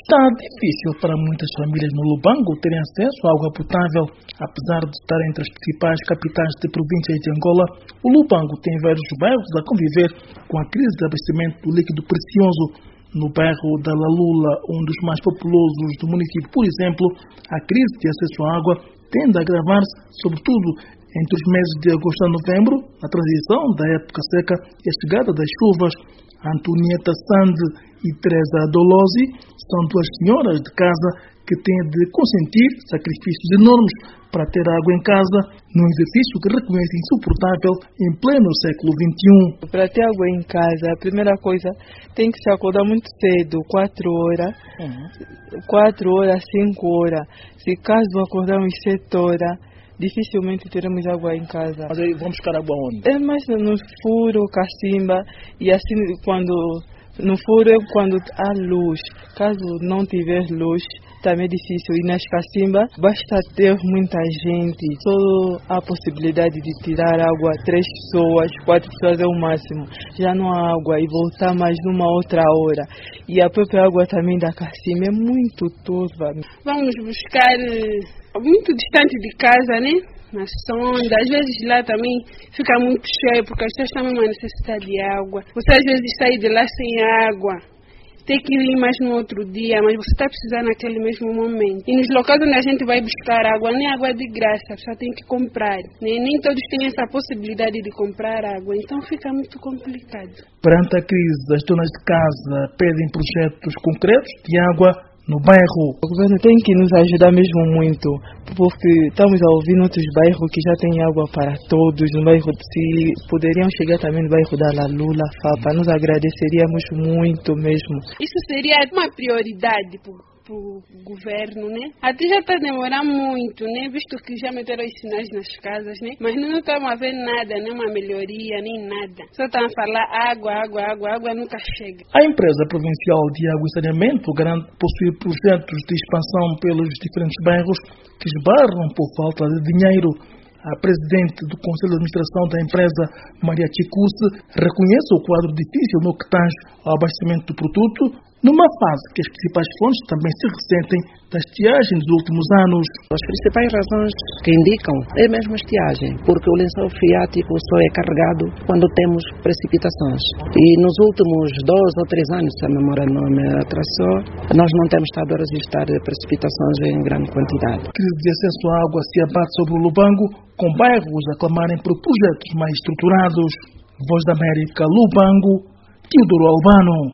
Está difícil para muitas famílias no Lubango terem acesso à água potável. Apesar de estar entre as principais capitais de províncias de Angola, o Lubango tem vários bairros a conviver com a crise de abastecimento do líquido precioso. No bairro da Lalula, um dos mais populosos do município, por exemplo, a crise de acesso à água tende a agravar-se, sobretudo entre os meses de agosto a novembro, na transição da época seca e a chegada das chuvas. Antonieta Sande e Teresa Dolosi são duas senhoras de casa que têm de consentir sacrifícios enormes para ter água em casa, num exercício que reconhece insuportável em pleno século XXI. Para ter água em casa, a primeira coisa, tem que se acordar muito cedo, 4 horas, 4 horas, 5 horas. Se caso acordarmos 7 horas, dificilmente teremos água em casa. Mas aí vamos buscar água onde? É mais no furo, cacimba, e assim no furo é quando há luz. Caso não tiver luz, também é difícil. E nas cacimbas, basta ter muita gente. Só há possibilidade de tirar água 3 pessoas, 4 pessoas é o máximo. Já não há água e voltar mais numa outra hora. E a própria água também da cacimba é muito turva. Vamos buscar muito distante de casa, né? Na sonda, às vezes lá também fica muito cheio, porque as pessoas têm uma necessidade de água. Você às vezes sai de lá sem água, tem que ir mais no outro dia, mas você está precisando naquele mesmo momento. E nos locais onde a gente vai buscar água, nem água é de graça, a pessoa tem que comprar. Nem todos têm essa possibilidade de comprar água, então fica muito complicado. Perante a crise, as donas de casa pedem projetos concretos de água no bairro. O governo tem que nos ajudar mesmo muito, porque estamos a ouvir em outros bairros que já tem água para todos. No bairro, se poderiam chegar também no bairro da Lalula, Fapa, nos agradeceríamos muito mesmo. Isso seria uma prioridade para o governo, né? Até já está a demorar muito, né? Visto que já meteram os sinais nas casas, né? Mas não estamos a ver nada, nem uma melhoria, nem nada. Só estão a falar água nunca chega. A empresa provincial de água e saneamento garante possuir projetos de expansão pelos diferentes bairros que esbarram por falta de dinheiro. A presidente do Conselho de Administração da empresa, Maria Chikusse, reconhece o quadro difícil no que tange ao abastecimento do produto, numa fase que as principais fontes também se ressentem da estiagem dos últimos anos. As principais razões que indicam é mesmo a estiagem, porque o lençol freático só é carregado quando temos precipitações. E nos últimos 2 ou 3 anos, se a memória não me atrasou, nós não temos estado a registrar precipitações em grande quantidade. A crise de acesso à água se abate sobre o Lubango, com bairros a clamarem por projetos mais estruturados. Voz da América, Lubango, Teodoro Albano.